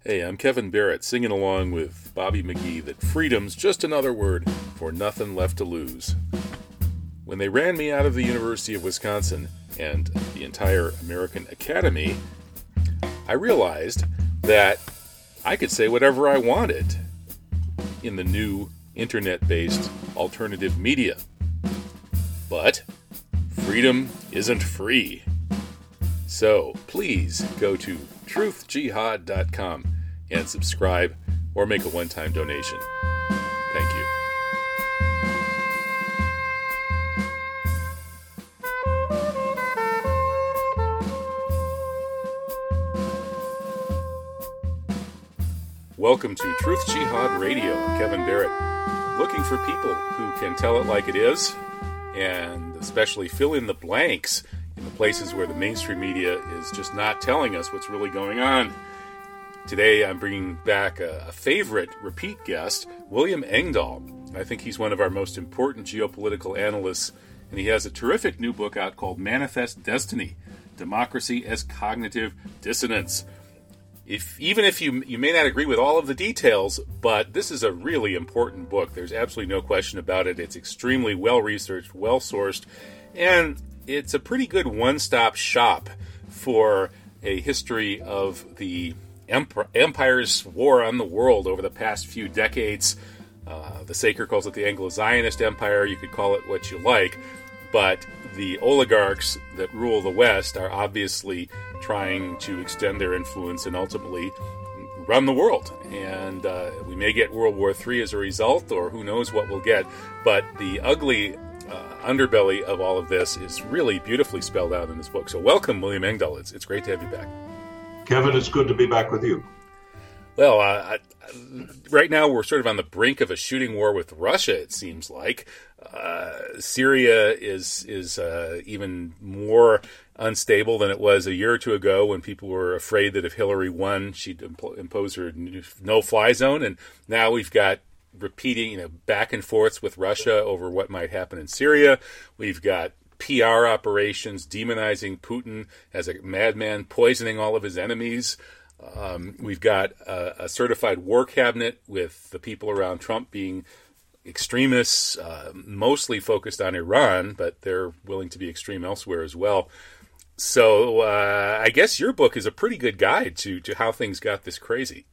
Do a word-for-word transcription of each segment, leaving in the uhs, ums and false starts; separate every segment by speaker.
Speaker 1: Hey, I'm Kevin Barrett, singing along with Bobby McGee that freedom's just another word for nothing left to lose. When they ran me out of the University of Wisconsin and the entire American Academy, I realized that I could say whatever I wanted in the new internet-based alternative media. But freedom isn't free. So please go to truth jihad dot com and subscribe or make a one-time donation. Thank you. Welcome to Truth Jihad Radio. I'm Kevin Barrett, looking for people who can tell it like it is, and especially fill in the blanks in the places where the mainstream media is just not telling us what's really going on. Today I'm bringing back a, a favorite repeat guest, William Engdahl. I think he's one of our most important geopolitical analysts, and he has a terrific new book out called Manifest Destiny, Democracy as Cognitive Dissonance. If, even if you you may not agree with all of the details, but this is a really important book. There's absolutely no question about it. It's extremely well-researched, well-sourced, and it's a pretty good one-stop shop for a history of the emp- empire's war on the world over the past few decades. Uh, the Saker calls it the Anglo-Zionist Empire. You could call it what you like, but the oligarchs that rule the West are obviously trying to extend their influence and ultimately run the world. And uh, we may get World War Three as a result, or who knows what we'll get. But the ugly uh, underbelly of all of this is really beautifully spelled out in this book. So welcome, William Engdahl. It's, it's great to have you back.
Speaker 2: Kevin, it's good to be back with you.
Speaker 1: Well, uh, I, right now we're sort of on the brink of a shooting war with Russia, it seems like. Uh, Syria is is uh, even more unstable than it was a year or two ago when people were afraid that if Hillary won, she'd imp- impose her no-fly zone. And now we've got repeating, you know, back and forths with Russia over what might happen in Syria. We've got P R operations demonizing Putin as a madman, poisoning all of his enemies. Um, we've got a, a certified war cabinet with the people around Trump being extremists, uh, mostly focused on Iran, but they're willing to be extreme elsewhere as well. So uh, I guess your book is a pretty good guide to, to how things got this crazy.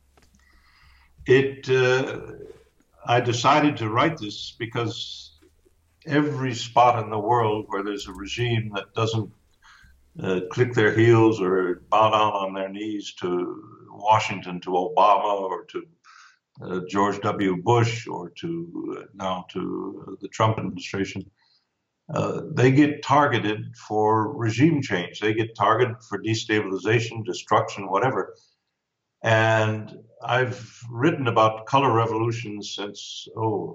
Speaker 2: It. Uh, I decided to write this because every spot in the world where there's a regime that doesn't uh, click their heels or bow down on their knees to Washington, to Obama, or to Uh, George W. Bush, or to uh, now to uh, the Trump administration, uh, they get targeted for regime change. They get targeted for destabilization, destruction, whatever. And I've written about color revolutions since, oh,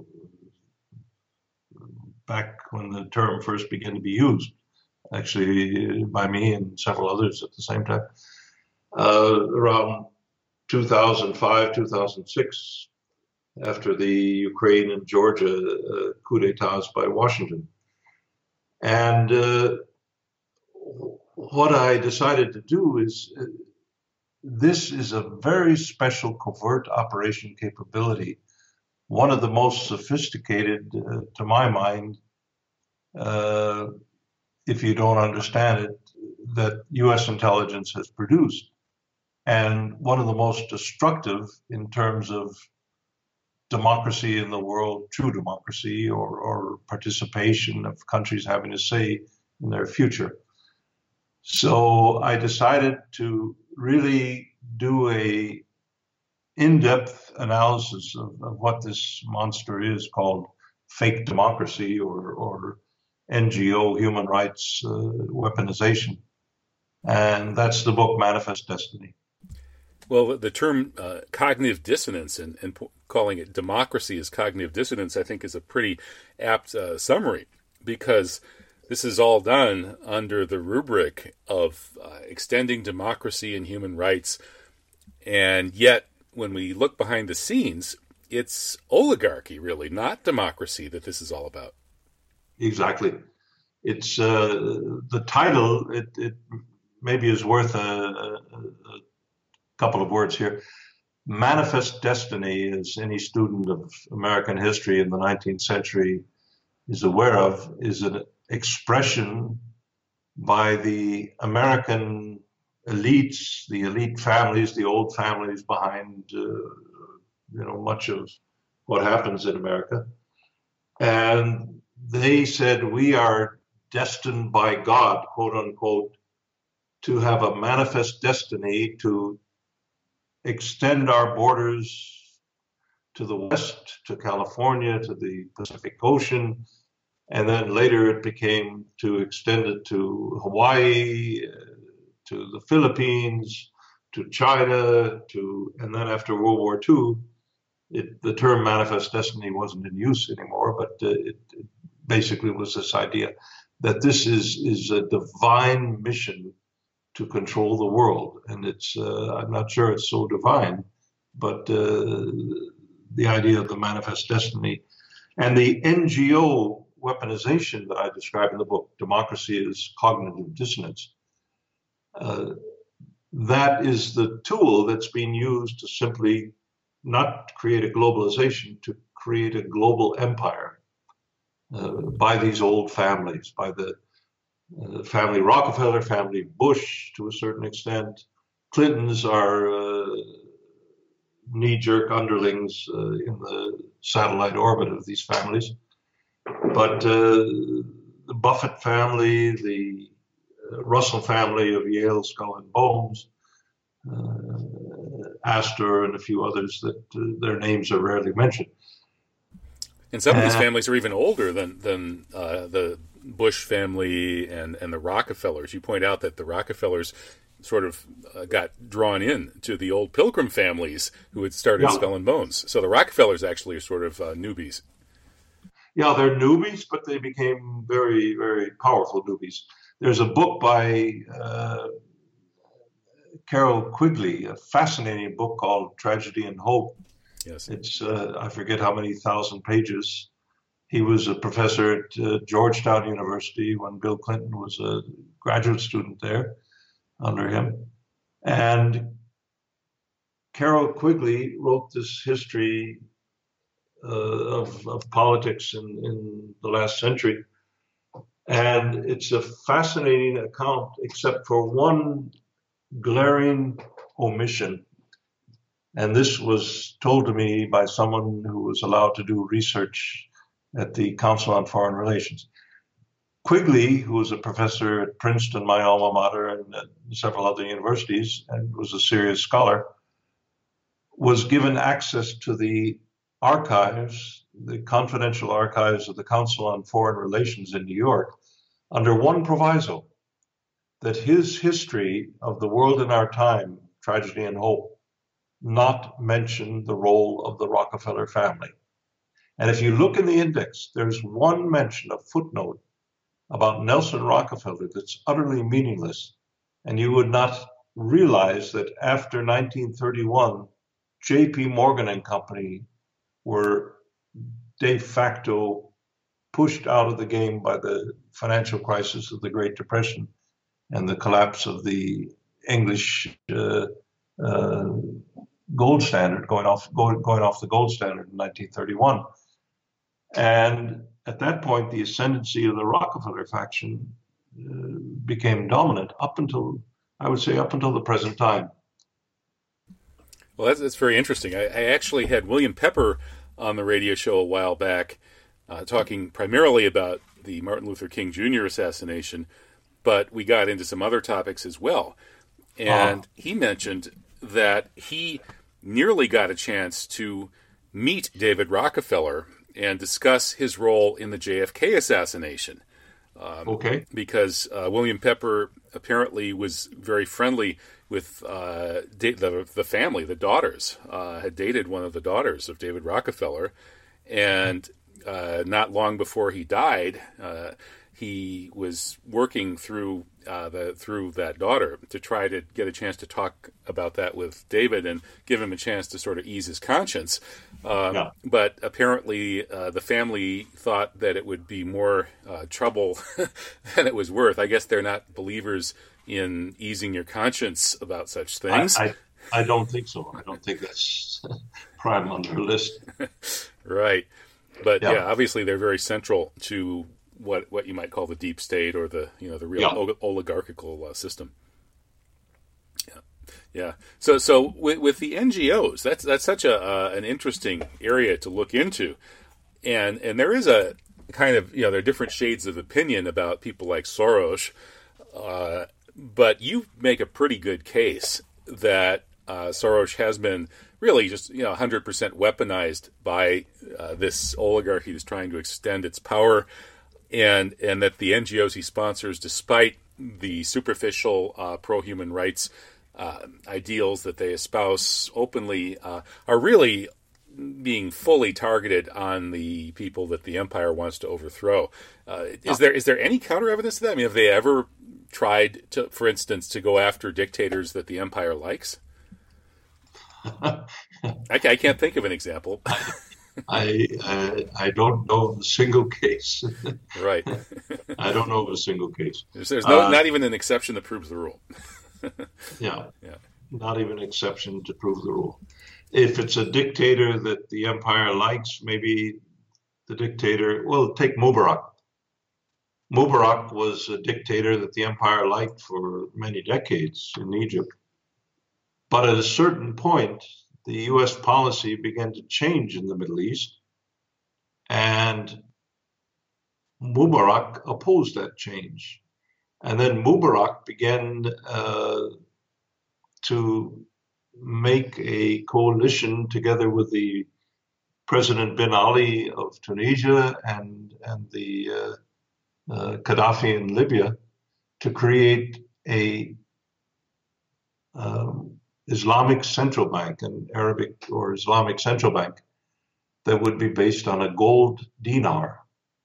Speaker 2: back when the term first began to be used, actually by me and several others at the same time, uh, around two thousand five, two thousand six, after the Ukraine and Georgia uh, coup d'etats by Washington. And uh, what I decided to do is, uh, this is a very special covert operation capability, one of the most sophisticated, uh, to my mind, uh, if you don't understand it, that U S intelligence has produced. And one of the most destructive in terms of democracy in the world, true democracy, or, or participation of countries having a say in their future. So I decided to really do a in-depth analysis of, of what this monster is called fake democracy, or, or N G O, human rights uh, weaponization. And that's the book Manifest Destiny.
Speaker 1: Well, the term uh, cognitive dissonance and, and po- calling it democracy as cognitive dissonance, I think, is a pretty apt uh, summary, because this is all done under the rubric of uh, extending democracy and human rights. And yet, when we look behind the scenes, it's oligarchy, really, not democracy, that this is all about.
Speaker 2: Exactly. It's uh, the title, it, it maybe is worth a, a, couple of words here. Manifest destiny, as any student of American history in the nineteenth century is aware of, is an expression by the American elites, the elite families, the old families behind, uh, you know, much of what happens in America. And they said, we are destined by God, quote unquote, to have a manifest destiny to extend our borders to the west, to California, to the Pacific Ocean, and then later it became to extend it to Hawaii, to the Philippines, to China, to and then after World War Two, it, the term manifest destiny wasn't in use anymore, but uh, it, it basically was this idea that this is is a divine mission to control the world, and it's uh, I'm not sure it's so divine, but uh, the idea of the manifest destiny and the N G O weaponization that I describe in the book, Democracy is Cognitive Dissonance. Uh, that is the tool that's being used to simply not create a globalization, to create a global empire uh, by these old families, by the uh, family Rockefeller, family Bush to a certain extent. Clintons are uh, knee-jerk underlings uh, in the satellite orbit of these families. But uh, the Buffett family, the uh, Russell family of Yale, Skull and Bones, uh, Astor, and a few others that uh, their names are rarely mentioned.
Speaker 1: And some of these
Speaker 2: Uh,
Speaker 1: families are even older than than uh, the Bush family and, and the Rockefellers. You point out that the Rockefellers sort of uh, got drawn in to the old Pilgrim families who had started
Speaker 2: Yeah.
Speaker 1: Skull and Bones. So the Rockefellers actually are sort of uh, newbies.
Speaker 2: Yeah, they're newbies, but they became very, very powerful newbies. There's a book by uh, Carol Quigley, a fascinating book called Tragedy and Hope.
Speaker 1: Yes.
Speaker 2: It's, uh, I forget how many thousand pages. He was a professor at uh, Georgetown University when Bill Clinton was a graduate student there under him. And Carol Quigley wrote this history uh, of, of politics in, in the last century. And it's a fascinating account, except for one glaring omission. And this was told to me by someone who was allowed to do research at the Council on Foreign Relations. Quigley, who was a professor at Princeton, my alma mater, and at several other universities, and was a serious scholar, was given access to the archives, the confidential archives of the Council on Foreign Relations in New York, under one proviso, that his history of the world in our time, Tragedy and Hope, not mention the role of the Rockefeller family. And if you look in the index, there's one mention, a footnote, about Nelson Rockefeller that's utterly meaningless. And you would not realize that after nineteen thirty-one, J P Morgan and Company were de facto pushed out of the game by the financial crisis of the Great Depression and the collapse of the English uh, uh, gold standard, going off, going, going off the gold standard in nineteen thirty-one. And at that point, the ascendancy of the Rockefeller faction uh, became dominant up until, I would say, up until the present time.
Speaker 1: Well, that's, that's very interesting. I, I actually had William Pepper on the radio show a while back, uh, talking primarily about the Martin Luther King Junior assassination, but we got into some other topics as well. And uh, he mentioned that he nearly got a chance to meet David Rockefeller and discuss his role in the J F K assassination. Um,
Speaker 2: okay.
Speaker 1: Because uh, William Pepper apparently was very friendly with uh, the, the family, the daughters, uh, had dated one of the daughters of David Rockefeller. And uh, not long before he died, uh, he was working through uh, the through that daughter to try to get a chance to talk about that with David and give him a chance to sort of ease his conscience. Um,
Speaker 2: yeah.
Speaker 1: But apparently uh, the family thought that it would be more uh, trouble than it was worth. I guess they're not believers in easing your conscience about such things.
Speaker 2: I, I, I don't think so. I don't think that's prime on their list.
Speaker 1: Right. But yeah.
Speaker 2: Yeah.
Speaker 1: obviously they're very central to what what you might call the deep state or the you know the real
Speaker 2: Yeah.
Speaker 1: ol- oligarchical uh, system. Yeah. Yeah. So so with, with the N G Os, that's that's such a uh, an interesting area to look into, and and there is a kind of you know there are different shades of opinion about people like Soros, uh, but you make a pretty good case that uh, Soros has been really just you know one hundred percent weaponized by uh, this oligarchy that's trying to extend its power, and and that the N G Os he sponsors, despite the superficial uh, pro-human rights uh, ideals that they espouse openly, uh, are really being fully targeted on the people that the empire wants to overthrow. Uh, is there is there any counter evidence to that? I mean, have they ever tried to, for instance, to go after dictators that the empire likes? I, I can't think of an example.
Speaker 2: I, I I don't know of a single case.
Speaker 1: Right.
Speaker 2: I don't know of a single case.
Speaker 1: There's, there's no
Speaker 2: Uh,
Speaker 1: not even an exception that proves the rule.
Speaker 2: Yeah,
Speaker 1: Yeah.
Speaker 2: not even an exception to prove the rule. If it's a dictator that the empire likes, maybe the dictator, well, take Mubarak. Mubarak was a dictator that the empire liked for many decades in Egypt. But at a certain point, the U S policy began to change in the Middle East, and Mubarak opposed that change. And then Mubarak began uh, to make a coalition together with the President Ben Ali of Tunisia and, and the uh, uh, Gaddafi in Libya to create a um, Islamic central bank, an Arabic or Islamic central bank that would be based on a gold dinar.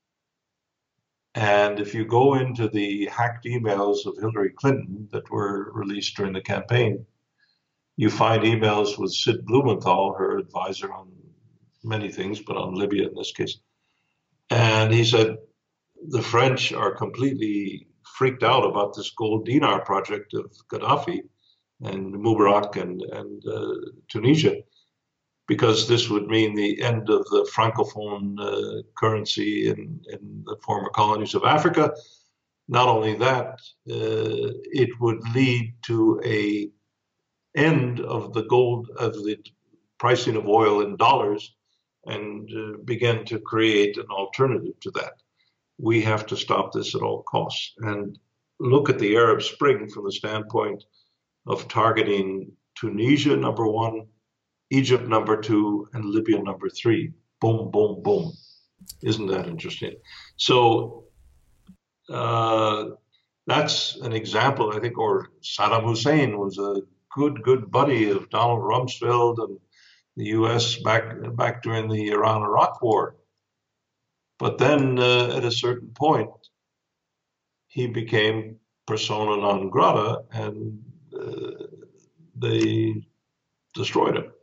Speaker 2: And if you go into the hacked emails of Hillary Clinton that were released during the campaign, you find emails with Sid Blumenthal, her advisor on many things, but on Libya in this case. And he said, the French are completely freaked out about this gold dinar project of Gaddafi and Mubarak and, and uh, Tunisia, because this would mean the end of the Francophone uh, currency in, in the former colonies of Africa. Not only that, uh, it would lead to a end of the gold, of the pricing of oil in dollars, and uh, begin to create an alternative to that. We have to stop this at all costs and look at the Arab Spring from the standpoint of targeting Tunisia, number one, Egypt, number two, and Libya, number three. Boom, boom, boom. Isn't that interesting? So uh, that's an example, I think, or Saddam Hussein was a good, good buddy of Donald Rumsfeld and the U S back, back during the Iran-Iraq war. But then uh, at a certain point, he became persona non grata, and uh, they destroyed him.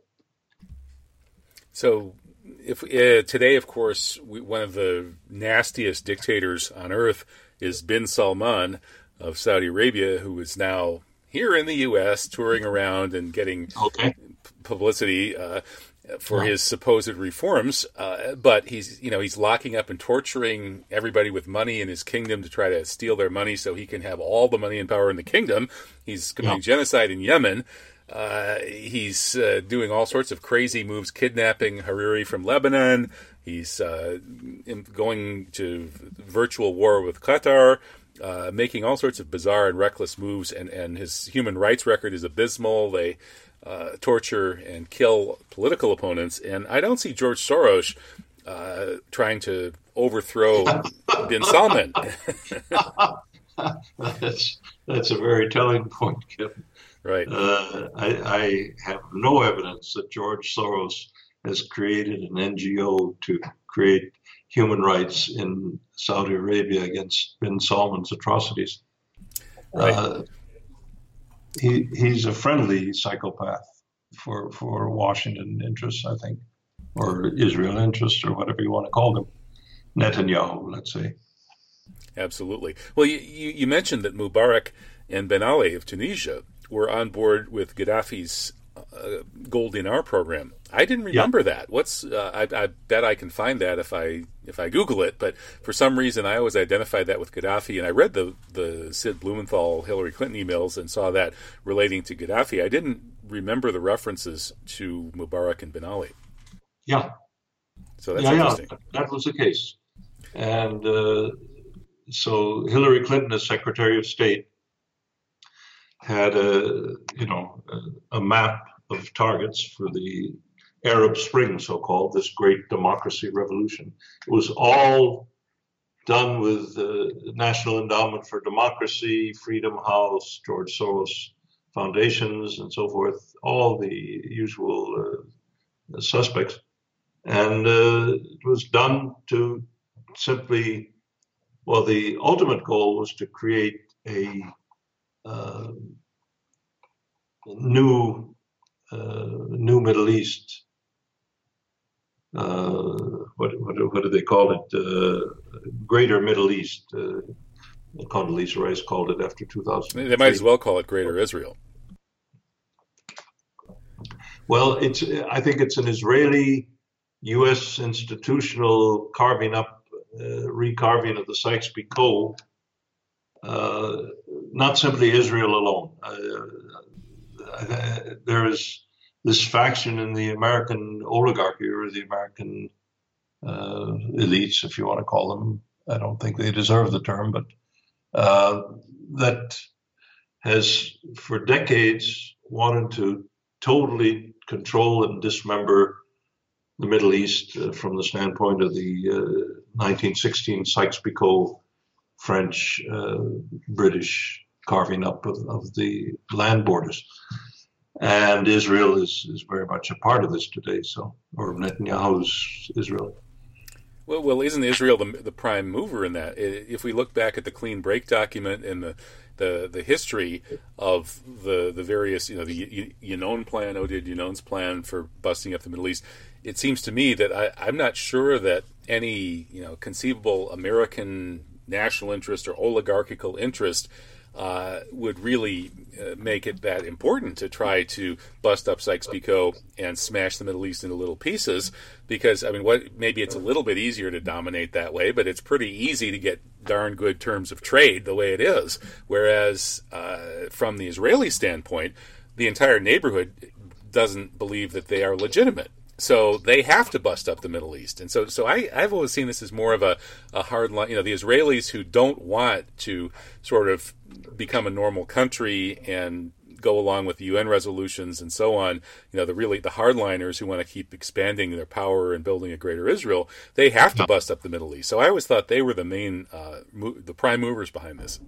Speaker 1: So, if uh, today, of course, we, one of the nastiest dictators on earth is bin Salman of Saudi Arabia, who is now here in the U S touring around and getting
Speaker 2: Okay.
Speaker 1: publicity uh, for
Speaker 2: Yeah.
Speaker 1: his supposed reforms. Uh, but he's, you know, he's locking up and torturing everybody with money in his kingdom to try to steal their money so he can have all the money and power in the kingdom. He's committing
Speaker 2: Yeah.
Speaker 1: genocide in Yemen. Uh, he's uh, doing all sorts of crazy moves, kidnapping Hariri from Lebanon. He's uh, in, going to virtual war with Qatar, uh, making all sorts of bizarre and reckless moves. And, and his human rights record is abysmal. They uh, torture and kill political opponents. And I don't see George Soros uh, trying to overthrow bin Salman.
Speaker 2: that's, that's a very telling point, Kevin.
Speaker 1: Right.
Speaker 2: Uh, I, I have no evidence that George Soros has created an N G O to create human rights in Saudi Arabia against bin Salman's atrocities.
Speaker 1: Right.
Speaker 2: Uh, he, he's a friendly psychopath for, for Washington interests, I think, or Israel interests, or whatever you want to call them. Netanyahu, let's say.
Speaker 1: Absolutely. Well, you, you, you mentioned that Mubarak and Ben Ali of Tunisia were on board with Gaddafi's uh, Gold Dinar program. I didn't remember yeah. that. What's uh, I, I bet I can find that if I if I Google it. But for some reason, I always identified that with Gaddafi, and I read the the Sid Blumenthal Hillary Clinton emails and saw that relating to Gaddafi. I didn't remember the references to Mubarak and Ben Ali.
Speaker 2: Yeah.
Speaker 1: So that's
Speaker 2: yeah,
Speaker 1: interesting.
Speaker 2: Yeah, that was the case. And uh, so Hillary Clinton, as Secretary of State, had a, you know, a, a map of targets for the Arab Spring, so-called, this great democracy revolution. It was all done with the National Endowment for Democracy, Freedom House, George Soros foundations, and so forth, all the usual uh, suspects. And uh, it was done to simply, well, the ultimate goal was to create a uh, new, uh, new Middle East. Uh, what, what what do they call it? Uh, Greater Middle East. Uh, Condoleezza Rice called it after two thousand.
Speaker 1: They might as well call it Greater Israel.
Speaker 2: Well, it's. I think it's an Israeli U S institutional carving up, uh, recarving of the Sykes-Picot. Uh, not simply Israel alone. Uh, there is this faction in the American oligarchy, or the American uh, elites, if you want to call them. I don't think they deserve the term, but uh, that has for decades wanted to totally control and dismember the Middle East uh, from the standpoint of the uh, nineteen sixteen Sykes-Picot French, uh, British carving up of, of the land borders. And Israel is, is very much a part of this today, so, or Netanyahu's Israel.
Speaker 1: Well, well, isn't Israel the, the prime mover in that? If we look back at the Clean Break document and the the, the history of the the various, you know, the Yinon plan, Oded Yinon's plan for busting up the Middle East, it seems to me that I, I'm not sure that any, you know, conceivable American national interest or oligarchical interest uh, would really uh, make it that important to try to bust up Sykes-Picot and smash the Middle East into little pieces. Because, I mean, what maybe it's a little bit easier to dominate that way, but it's pretty easy to get darn good terms of trade the way it is. Whereas uh, from the Israeli standpoint, the entire neighborhood doesn't believe that they are legitimate. So they have to bust up the Middle East. And so so I, I've always seen this as more of a, a hard line. You know, the Israelis who don't want to sort of become a normal country and go along with the U N resolutions and so on, you know, the really the hardliners who want to keep expanding their power and building a greater Israel, they have to bust up the Middle East. So I always thought they were the main, uh, mo- the prime movers behind this.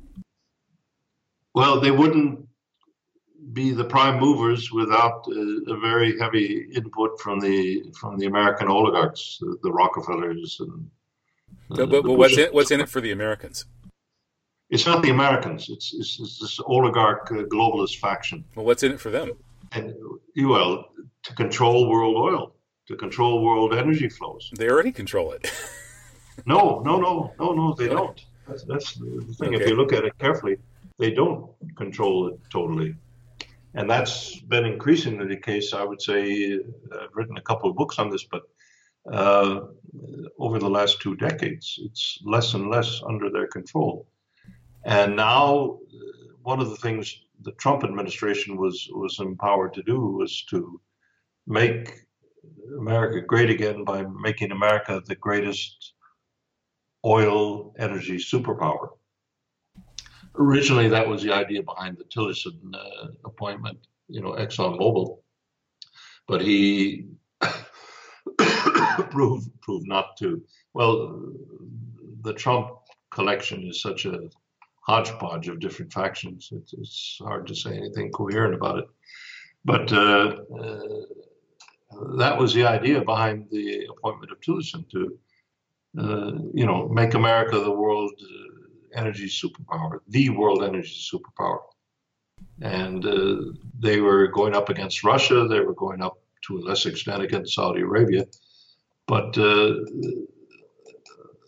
Speaker 2: Well, they wouldn't be the prime movers without a, a very heavy input from the from the American oligarchs, the, the Rockefellers and. Uh,
Speaker 1: so, but but what's in, what's in it for the Americans?
Speaker 2: It's not the Americans. It's, it's, it's this oligarch uh, globalist faction.
Speaker 1: Well, what's in it for them?
Speaker 2: And well, to control world oil, to control world energy flows.
Speaker 1: They already control it.
Speaker 2: no, no, no, no, no. They don't. That's, that's the thing. Okay. If you look at it carefully, they don't control it totally. And that's been increasingly the case, I would say. I've written a couple of books on this, but uh, over the last two decades, it's less and less under their control. And now, one of the things the Trump administration was, was empowered to do was to make America great again by making America the greatest oil energy superpower. Originally, that was the idea behind the Tillerson uh, appointment, you know, ExxonMobil. But he proved, proved not to. Well, the Trump collection is such a hodgepodge of different factions. It's, it's hard to say anything coherent about it. But uh, uh, that was the idea behind the appointment of Tillerson, to, uh, you know, make America the world uh, energy superpower, the world energy superpower. And uh, they were going up against Russia. They were going up to a less extent against Saudi Arabia. But uh,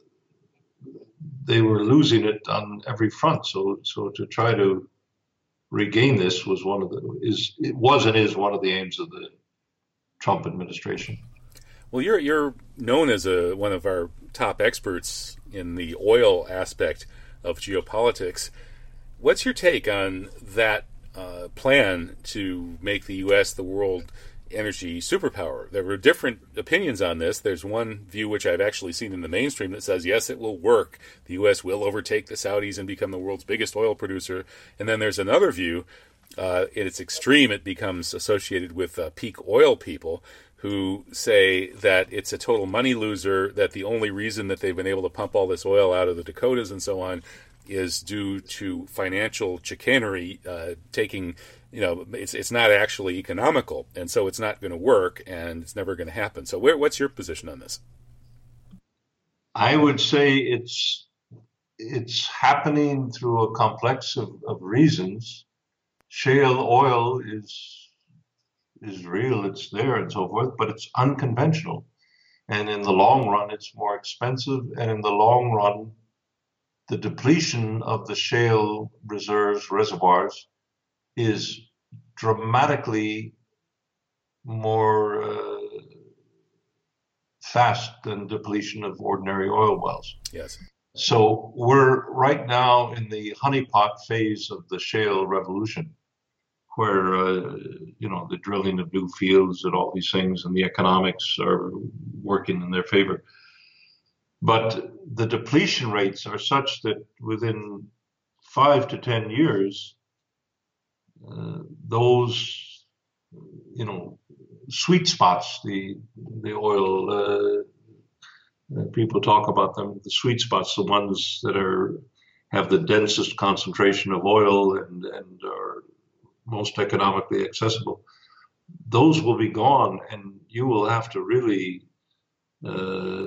Speaker 2: they were losing it on every front. So, so to try to regain this was one of the is it was and is one of the aims of the Trump administration.
Speaker 1: Well, you're you're known as a one of our top experts in the oil aspect of geopolitics. What's your take on that uh, plan to make the U S the world energy superpower? There were different opinions on this. There's one view which I've actually seen in the mainstream that says, yes, it will work. The U S will overtake the Saudis and become the world's biggest oil producer. And then there's another view, uh, in its extreme, it becomes associated with uh, peak oil people who say that it's a total money loser, that the only reason that they've been able to pump all this oil out of the Dakotas and so on is due to financial chicanery, uh, taking, you know, it's it's not actually economical, and so it's not going to work, and it's never going to happen. So where, what's your position on this?
Speaker 2: I would say it's it's happening through a complex of, of reasons. Shale oil is is real, it's there and so forth, but it's unconventional. And in the long run, it's more expensive. And in the long run, the depletion of the shale reserves, reservoirs, is dramatically more uh, fast than depletion of ordinary oil wells.
Speaker 1: Yes.
Speaker 2: So we're right now in the honeypot phase of the shale revolution, where, uh, you know, the drilling of new fields and all these things and the economics are working in their favor. But the depletion rates are such that within five to ten years, uh, those, you know, sweet spots, the the oil, uh, people talk about them, the sweet spots, the ones that are have the densest concentration of oil and, and are most economically accessible, those will be gone, and you will have to really uh,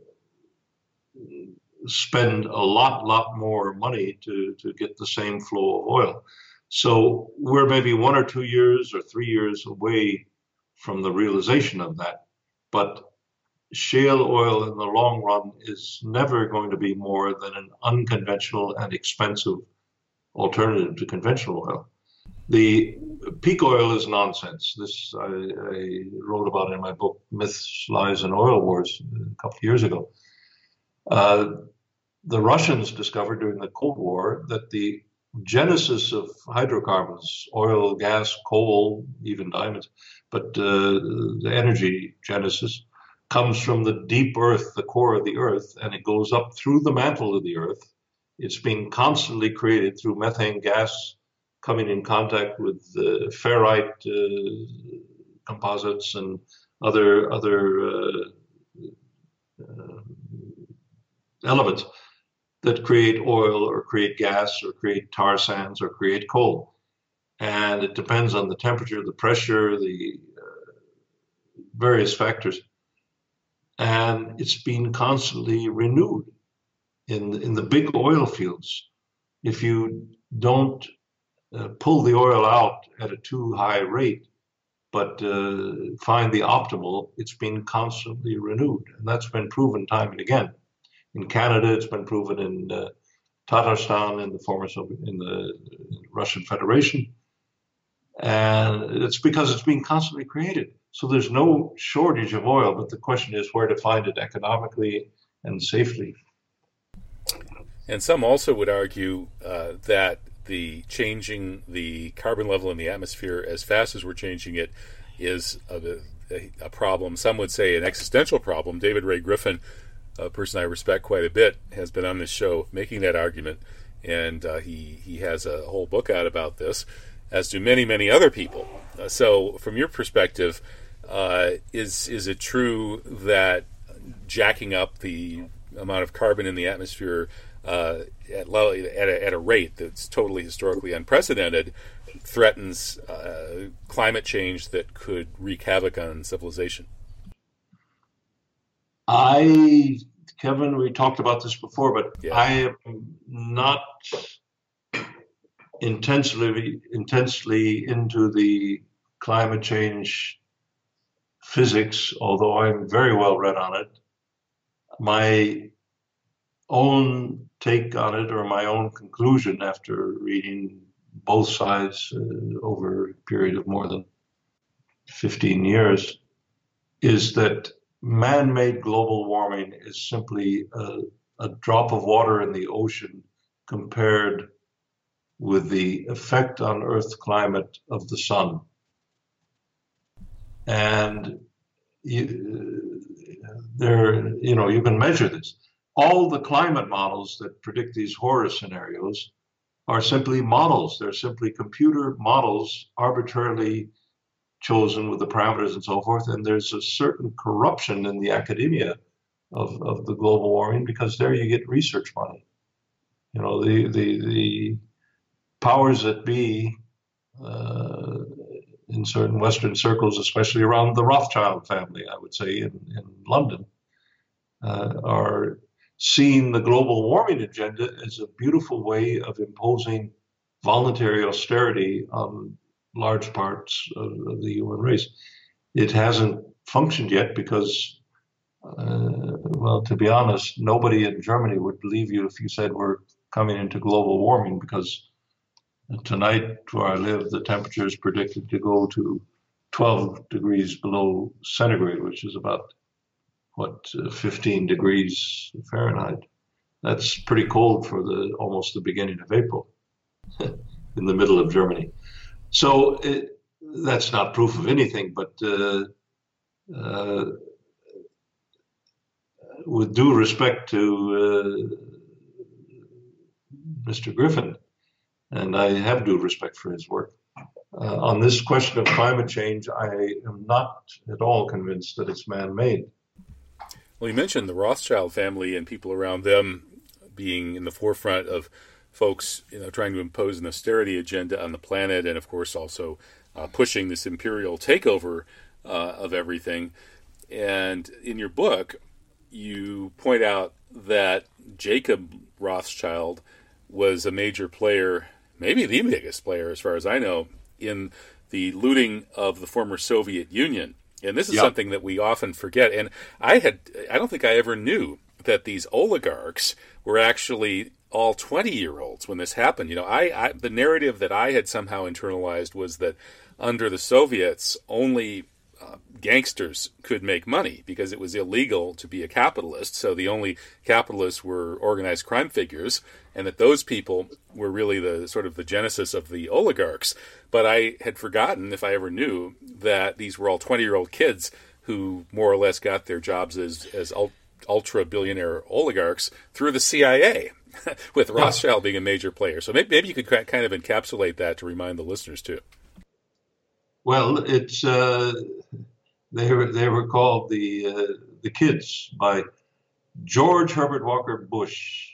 Speaker 2: spend a lot, lot more money to, to get the same flow of oil. So we're maybe one or two years or three years away from the realization of that. But shale oil in the long run is never going to be more than an unconventional and expensive alternative to conventional oil. The peak oil is nonsense. This I, I wrote about in my book, Myths, Lies, and Oil Wars, a couple of years ago. Uh, the Russians discovered during the Cold War that the genesis of hydrocarbons, oil, gas, coal, even diamonds, but uh, the energy genesis comes from the deep earth, the core of the earth, and it goes up through the mantle of the earth. It's being constantly created through methane gas coming in contact with uh, ferrite uh, composites and other other uh, uh, elements that create oil or create gas or create tar sands or create coal. And it depends on the temperature, the pressure, the uh, various factors. And it's been constantly renewed in in the big oil fields. If you don't uh, pull the oil out at a too high rate, but uh, find the optimal, it's been constantly renewed. And that's been proven time and again. In Canada, it's been proven in uh, Tatarstan, in the former Soviet, in the Russian Federation. And it's because it's being constantly created. So there's no shortage of oil, but the question is where to find it economically and safely.
Speaker 1: And some also would argue uh, that the changing the carbon level in the atmosphere as fast as we're changing it is a, a, a problem. Some would say an existential problem. David Ray Griffin, a person I respect quite a bit, has been on this show making that argument, and uh, he, he has a whole book out about this, as do many, many other people. Uh, so from your perspective, uh, is is it true that jacking up the amount of carbon in the atmosphere uh, at, low, at, a, at a rate that's totally historically unprecedented threatens uh, climate change that could wreak havoc on civilization?
Speaker 2: I, Kevin, we talked about this before, but
Speaker 1: yeah.
Speaker 2: I am not intensely intensely into the climate change physics, although I'm very well read on it. My own take on it, or my own conclusion after reading both sides uh, over a period of more than fifteen years, is that man-made global warming is simply a, a drop of water in the ocean compared with the effect on Earth's climate of the sun. And you, there, you know, you can measure this. All the climate models that predict these horror scenarios are simply models. They're simply computer models, arbitrarily chosen with the parameters and so forth. And there's a certain corruption in the academia of, of the global warming, because there you get research money. You know, the the the powers that be uh, in certain Western circles, especially around the Rothschild family, I would say in, in London, uh, are seeing the global warming agenda as a beautiful way of imposing voluntary austerity on large parts of, of the human race. It hasn't functioned yet because, uh, well, to be honest, nobody in Germany would believe you if you said we're coming into global warming, because tonight, where I live, the temperature is predicted to go to twelve degrees below centigrade, which is about, what, uh, fifteen degrees Fahrenheit. That's pretty cold for the almost the beginning of April in the middle of Germany. So it, that's not proof of anything, but uh, uh, with due respect to uh, Mister Griffin, and I have due respect for his work, uh, on this question of climate change, I am not at all convinced that it's man-made.
Speaker 1: Well, you mentioned the Rothschild family and people around them being in the forefront of folks, you know, trying to impose an austerity agenda on the planet, and of course also uh, pushing this imperial takeover uh, of everything. And in your book, you point out that Jacob Rothschild was a major player, maybe the biggest player as far as I know, in the looting of the former Soviet Union. And this is yep. something that we often forget. And I had, I don't think I ever knew that these oligarchs were actually all twenty-year-olds when this happened. You know, I, I the narrative that I had somehow internalized was that under the Soviets, only uh, gangsters could make money because it was illegal to be a capitalist. So the only capitalists were organized crime figures, and that those people were really the sort of the genesis of the oligarchs. But I had forgotten, if I ever knew, that these were all twenty-year-old kids who more or less got their jobs as as ultra-billionaire oligarchs through the C I A, with Rothschild being a major player. So maybe, maybe you could kind of encapsulate that to remind the listeners too.
Speaker 2: Well, it's uh, they were they were called the uh, the kids by George Herbert Walker Bush.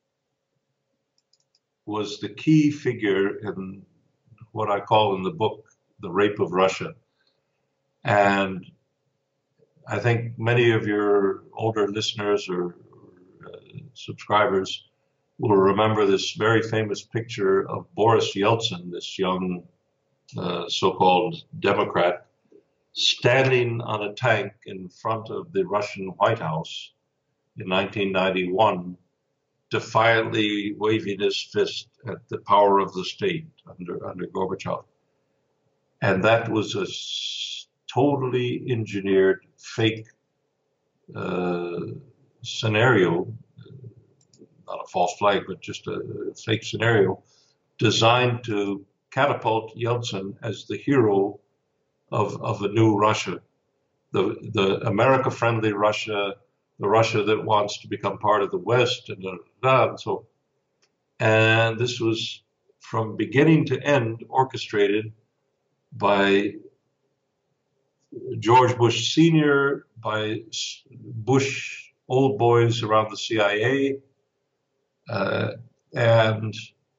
Speaker 2: Was the key figure in what I call in the book the rape of Russia, and I think many of your older listeners or, or uh, subscribers will remember this very famous picture of Boris Yeltsin, this young uh, so-called Democrat, standing on a tank in front of the Russian White House in nineteen ninety-one, defiantly waving his fist at the power of the state under, under Gorbachev. And that was a totally engineered fake uh, scenario, not a false flag, but just a fake scenario designed to catapult Yeltsin as the hero of, of a new Russia, the, the America-friendly Russia, the Russia that wants to become part of the West, and, da, da, da, and so. And this was from beginning to end orchestrated by George Bush Senior, by Bush old boys around the C I A, uh, and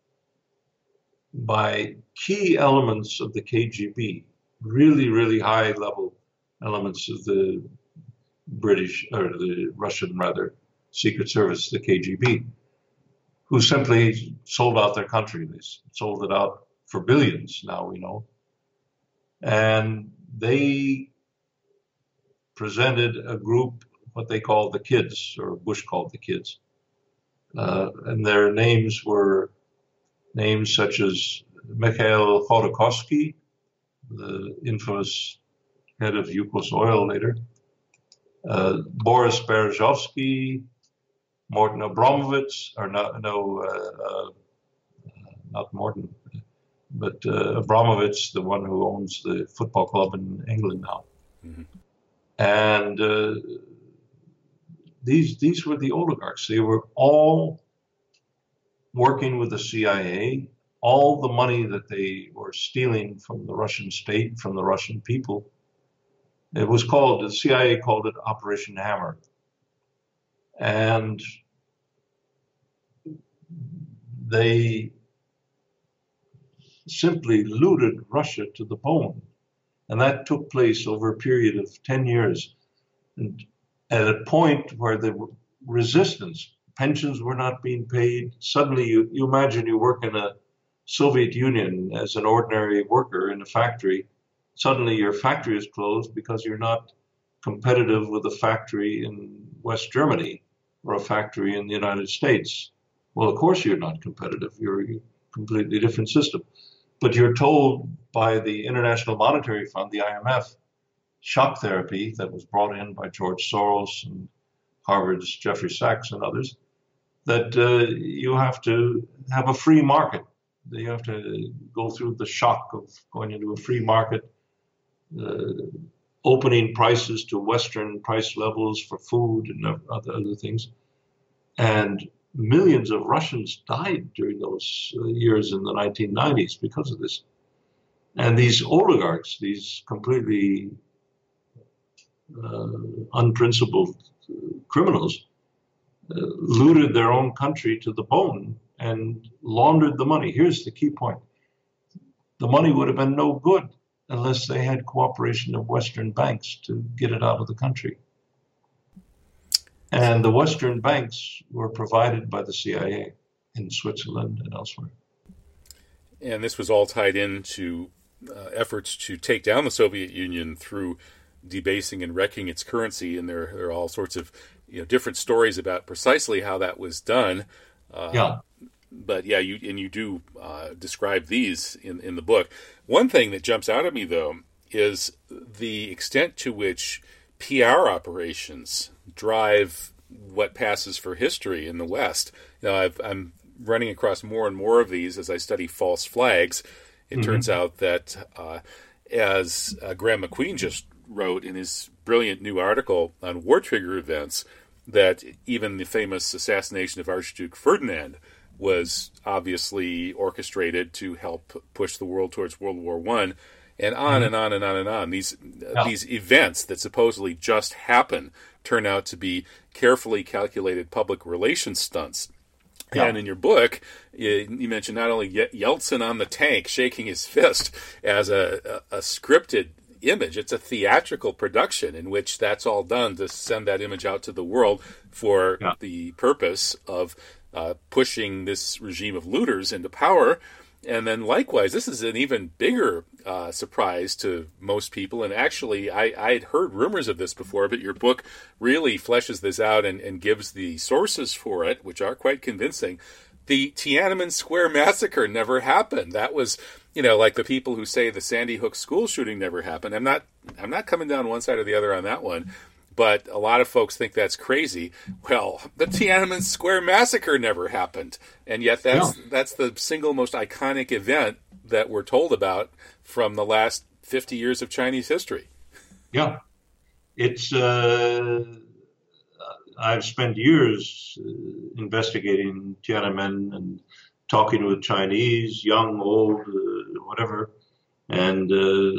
Speaker 2: by key elements of the K G B, really, really high level elements of the British, or the Russian rather, Secret Service, the K G B, who simply sold out their country. They sold it out for billions now, we know. And they presented a group, what they called the kids, or Bush called the kids. Uh, and their names were names such as Mikhail Khodorkovsky, the infamous head of Yukos Oil later, uh, Boris Berezovsky, Morton Abramovich, or no, no uh, uh, not Morton, but uh, Abramovich, the one who owns the football club in England now. Mm-hmm. And uh, these these were the oligarchs. They were all working with the C I A. All the money that they were stealing from the Russian state, from the Russian people, it was called, the C I A called it Operation Hammer. And they simply looted Russia to the bone. And that took place over a period of ten years. And at a point where the resistance, pensions were not being paid. Suddenly you, you imagine you work in a Soviet Union as an ordinary worker in a factory. Suddenly your factory is closed because you're not competitive with a factory in West Germany or a factory in the United States. Well, of course you're not competitive. You're a completely different system. But you're told by the International Monetary Fund, the I M F, shock therapy that was brought in by George Soros and Harvard's Jeffrey Sachs and others, that uh, you have to have a free market. You have to go through the shock of going into a free market, uh, opening prices to Western price levels for food and other, other things. And millions of Russians died during those uh, years in the nineteen nineties because of this. And these oligarchs, these completely uh, unprincipled criminals, uh, looted their own country to the bone and laundered the money. Here's the key point. The money would have been no good unless they had cooperation of Western banks to get it out of the country. And the Western banks were provided by the C I A in Switzerland and elsewhere.
Speaker 1: And this was all tied into uh, efforts to take down the Soviet Union through debasing and wrecking its currency. And there, there are all sorts of you know, different stories about precisely how that was done. Uh,
Speaker 2: yeah.
Speaker 1: But yeah, you and you do uh, describe these in, in the book. One thing that jumps out at me, though, is the extent to which P R operations drive what passes for history in the West. You know, I've, I'm running across more and more of these as I study false flags. It mm-hmm. turns out that, uh, as uh, Graham McQueen just wrote in his brilliant new article on war trigger events, that even the famous assassination of Archduke Ferdinand was obviously orchestrated to help push the world towards World War One, and on mm-hmm. and on and on and on. These uh, yeah. these events that supposedly just happen turn out to be carefully calculated public relations stunts. Yeah. And in your book, you, you mentioned not only Yeltsin on the tank shaking his fist as a, a, a scripted image, it's a theatrical production in which that's all done to send that image out to the world for yeah. the purpose of uh, pushing this regime of looters into power. And then likewise, this is an even bigger uh, surprise to most people. And actually, I, I had heard rumors of this before, but your book really fleshes this out and, and gives the sources for it, which are quite convincing. The Tiananmen Square massacre never happened. That was, you know, like the people who say the Sandy Hook school shooting never happened. I'm not, I'm not coming down one side or the other on that one. But a lot of folks think that's crazy. Well, the Tiananmen Square massacre never happened, and yet that's yeah. that's the single most iconic event that we're told about from the last fifty years of Chinese history.
Speaker 2: Yeah, it's. Uh, I've spent years uh, investigating Tiananmen and talking with Chinese, young, old, uh, whatever, and uh,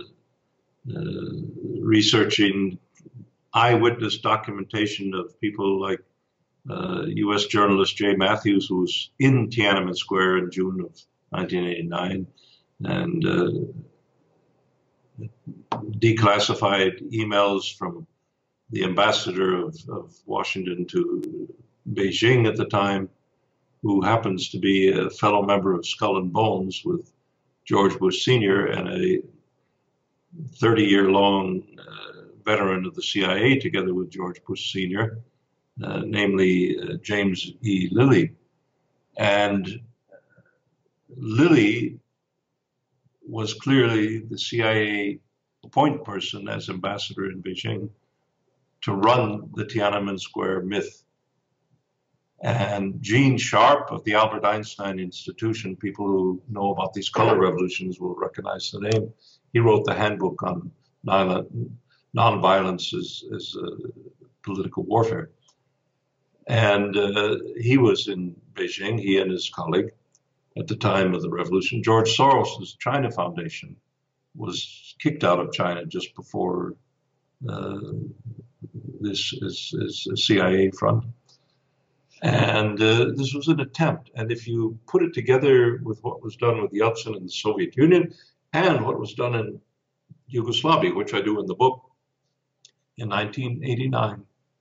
Speaker 2: uh, researching eyewitness documentation of people like uh, U S journalist Jay Matthews, who was in Tiananmen Square in June of nineteen eighty-nine, and uh, declassified emails from the ambassador of, of Washington to Beijing at the time, who happens to be a fellow member of Skull and Bones with George Bush Senior and a thirty-year-long uh, veteran of the C I A together with George Bush Senior, uh, namely uh, James E. Lilly. And Lilly was clearly the C I A point person as ambassador in Beijing to run the Tiananmen Square myth. And Gene Sharp of the Albert Einstein Institution, people who know about these color revolutions will recognize the name. He wrote the handbook on nonviolence as, as uh, political warfare. And uh, he was in Beijing, he and his colleague, at the time of the revolution. George Soros' China Foundation was kicked out of China just before uh, this, this, this C I A front. And uh, this was an attempt. And if you put it together with what was done with Yeltsin in the Soviet Union and what was done in Yugoslavia, which I do in the book, in nineteen eighty-nine,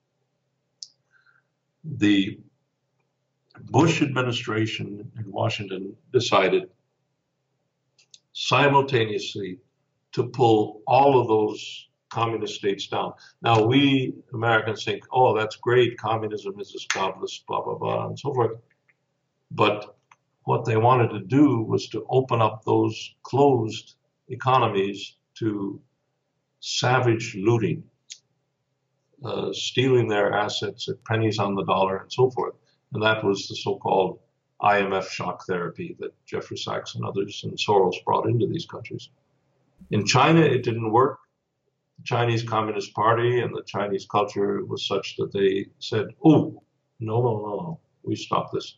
Speaker 2: the Bush administration in Washington decided simultaneously to pull all of those communist states down. Now, we Americans think, oh, that's great, communism is this godless, blah, blah, blah, and so forth. But what they wanted to do was to open up those closed economies to savage looting, uh, stealing their assets at pennies on the dollar and so forth. And that was the so-called I M F shock therapy that Jeffrey Sachs and others and Soros brought into these countries. In China, it didn't work. The Chinese Communist Party and the Chinese culture was such that they said, oh, no, no, no, no, we stop this.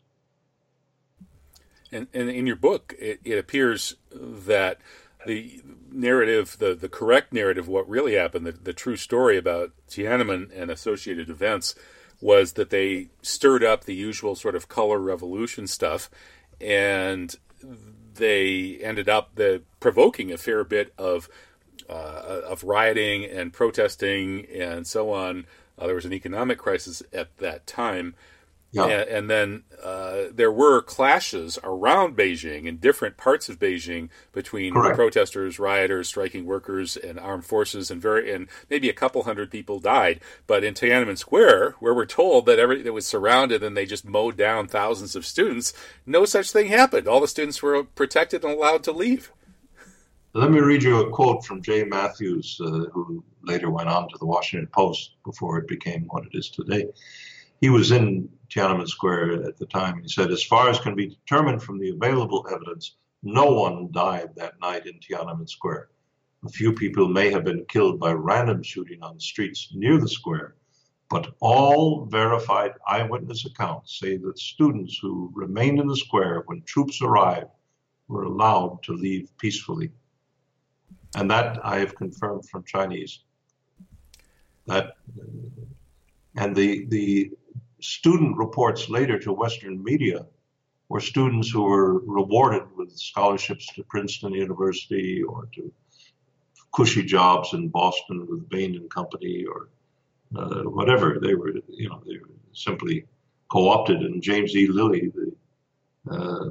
Speaker 1: And, and in your book, it, it appears that the narrative, the, the correct narrative, what really happened, the, the true story about Tiananmen and associated events was that they stirred up the usual sort of color revolution stuff, and they ended up the, provoking a fair bit of uh, of rioting and protesting and so on. Uh, there was an economic crisis at that time. Yeah. And, and then uh, there were clashes around Beijing in different parts of Beijing between Correct. protesters, rioters, striking workers, and armed forces, and very and maybe a couple hundred people died. But in Tiananmen Square, where we're told that everything was surrounded and they just mowed down thousands of students, no such thing happened. All the students were protected and allowed to leave.
Speaker 2: Let me read you a quote from Jay Matthews, uh, who later went on to the Washington Post before it became what it is today. He was in Tiananmen Square at the time. He said, as far as can be determined from the available evidence, no one died that night in Tiananmen Square. A few people may have been killed by random shooting on the streets near the square, but all verified eyewitness accounts say that students who remained in the square when troops arrived were allowed to leave peacefully. And that I have confirmed from Chinese. That, and the the student reports later to Western media were students who were rewarded with scholarships to Princeton University or to cushy jobs in Boston with Bain and Company or uh, whatever. They were, you know, they were simply co-opted. And James E. Lilly, the uh,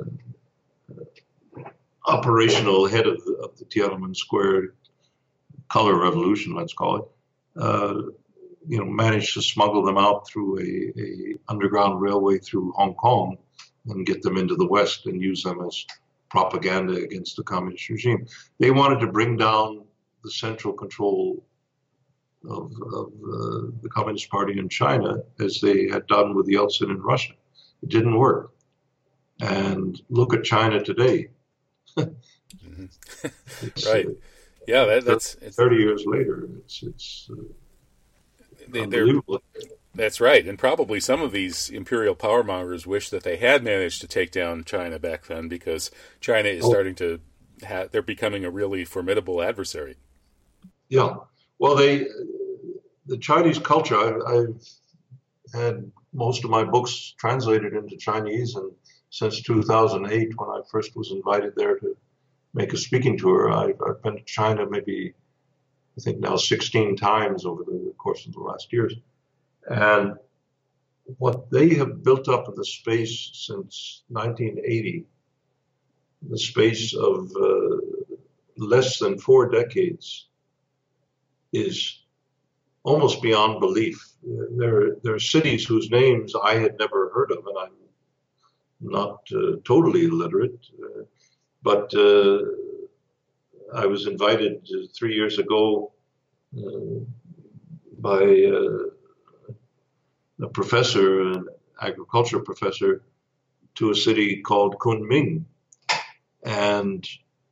Speaker 2: operational head of the, of the Tiananmen Square color revolution, let's call it, uh, you know, managed to smuggle them out through a, a underground railway through Hong Kong and get them into the West and use them as propaganda against the communist regime. They wanted to bring down the central control of, of uh, the Communist Party in China, as they had done with Yeltsin in Russia. It didn't work. And look at China today.
Speaker 1: mm-hmm. Right. Uh, yeah, that, that's
Speaker 2: it's, thirty years later. It's it's uh,
Speaker 1: they, unbelievable. That's right, and probably some of these imperial power mongers wish that they had managed to take down China back then, because China is oh. starting to ha- they're becoming a really formidable adversary.
Speaker 2: Yeah, well, they the Chinese culture. I, I've had most of my books translated into Chinese, and since two thousand eight, when I first was invited there to make a speaking tour, I've, I've been to China maybe, I think now sixteen times over the course of the last years. And what they have built up in the space since nineteen eighty, the space of uh, less than four decades, is almost beyond belief. There, there are cities whose names I had never heard of, and I'm not uh, totally illiterate, uh, but uh, I was invited uh, three years ago uh, by uh, a professor, an agriculture professor, to a city called Kunming. And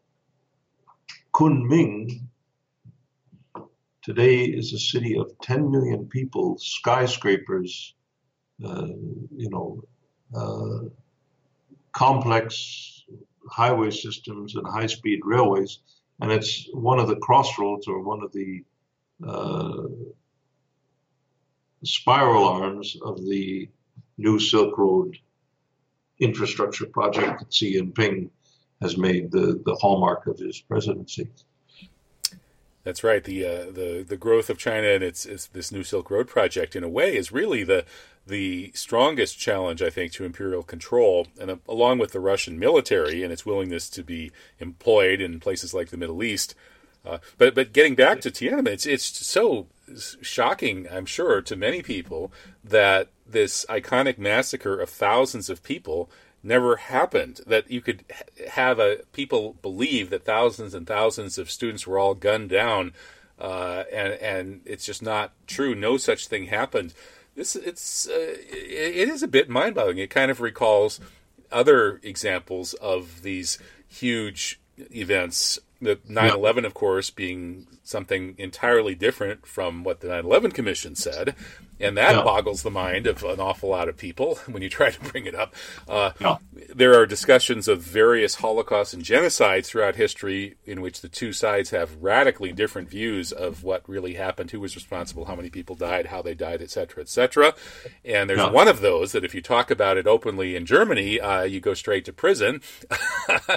Speaker 2: Kunming today is a city of ten million people, skyscrapers, uh, you know, uh, complex highway systems and high-speed railways. And it's one of the crossroads or one of the uh, spiral arms of the new Silk Road infrastructure project that Xi Jinping has made the, the hallmark of his presidency.
Speaker 1: That's right. The uh, the the growth of China and its, its this new Silk Road project, in a way, is really the the strongest challenge, I think, to imperial control, and uh, along with the Russian military and its willingness to be employed in places like the Middle East. Uh, but but getting back to Tiananmen, it's it's so shocking, I'm sure, to many people that this iconic massacre of thousands of people never happened. That you could have a people believe that thousands and thousands of students were all gunned down, uh, and and it's just not true. No such thing happened. This it's uh, it, it is a bit mind-boggling. It kind of recalls other examples of these huge events. The nine eleven, of course, being something entirely different from what the nine eleven Commission said, and that yeah. boggles the mind of an awful lot of people when you try to bring it up. Uh, yeah. There are discussions of various Holocausts and genocides throughout history in which the two sides have radically different views of what really happened, who was responsible, how many people died, how they died, et cetera, et cetera. And there's yeah. one of those that if you talk about it openly in Germany, uh, you go straight to prison. uh,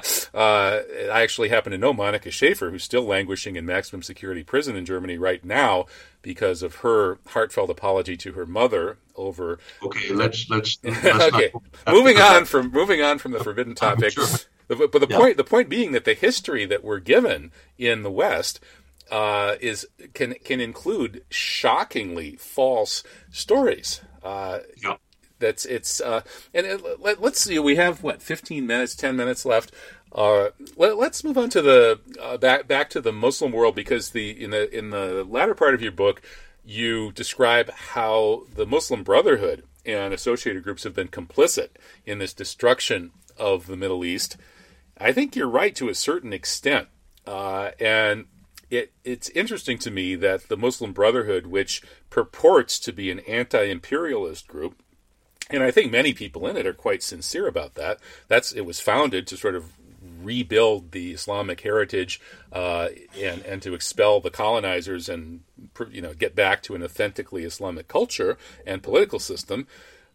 Speaker 1: I actually happen to know Monica Schaefer, who's still languishing in maximum security prison in Germany right now because of her heartfelt apology to her mother over.
Speaker 2: Okay, let's let's. let's
Speaker 1: okay, not, moving on from moving on from the forbidden topic. Sure. But the yeah. point the point being that the history that we're given in the West uh, is can can include shockingly false stories. Uh,
Speaker 2: yeah.
Speaker 1: That's it's uh, and it, let, let's see. We have what fifteen minutes, ten minutes left. Uh, let, us move on to the uh, back back to the Muslim world, because the in the in the latter part of your book, you describe how the Muslim Brotherhood and associated groups have been complicit in this destruction of the Middle East. I think you're right to a certain extent, uh, and it it's interesting to me that the Muslim Brotherhood, which purports to be an anti-imperialist group, and I think many people in it are quite sincere about that. That's it was founded to sort of rebuild the Islamic heritage uh, and and to expel the colonizers and you know get back to an authentically Islamic culture and political system.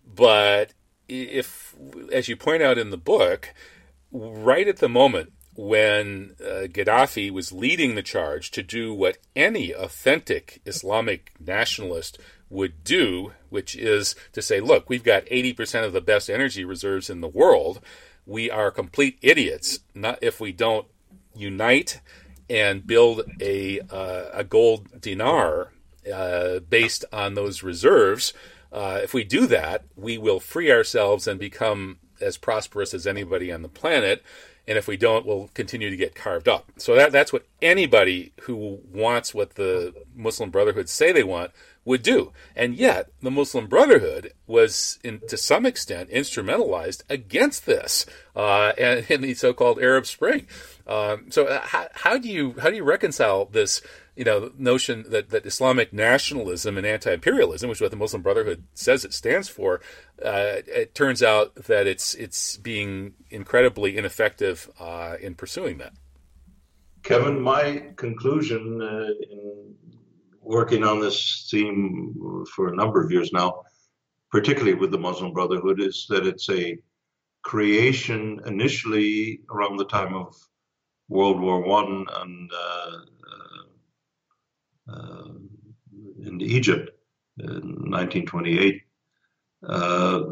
Speaker 1: But if, as you point out in the book, right at the moment when uh, Gaddafi was leading the charge to do what any authentic Islamic nationalist would do, which is to say, look, we've got eighty percent of the best energy reserves in the world. We are complete idiots not if we don't unite and build a uh, a gold dinar uh, based on those reserves. Uh, if we do that, we will free ourselves and become as prosperous as anybody on the planet. And if we don't, we'll continue to get carved up. So that that's what anybody who wants what the Muslim Brotherhood say they want would do. And yet, the Muslim Brotherhood was, in, to some extent, instrumentalized against this uh, and in the so-called Arab Spring. Um, so how, how do you how do you reconcile this, you know, notion that, that Islamic nationalism and anti-imperialism, which is what the Muslim Brotherhood says it stands for, uh, it turns out that it's it's being incredibly ineffective uh, in pursuing that?
Speaker 2: Kevin, my conclusion uh, in working on this theme for a number of years now, particularly with the Muslim Brotherhood, is that it's a creation initially around the time of World War One and uh, uh, in Egypt in nineteen twenty-eight, uh,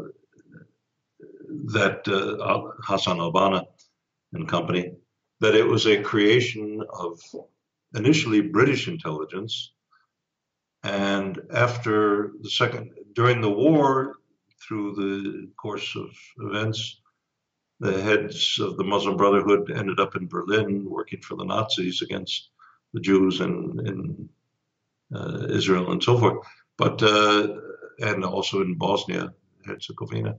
Speaker 2: that uh, Hassan al-Banna and company, that it was a creation of initially British intelligence. And after the second, during the war, through the course of events, the heads of the Muslim Brotherhood ended up in Berlin working for the Nazis against the Jews in, in uh, Israel and so forth, but uh, and also in Bosnia Herzegovina.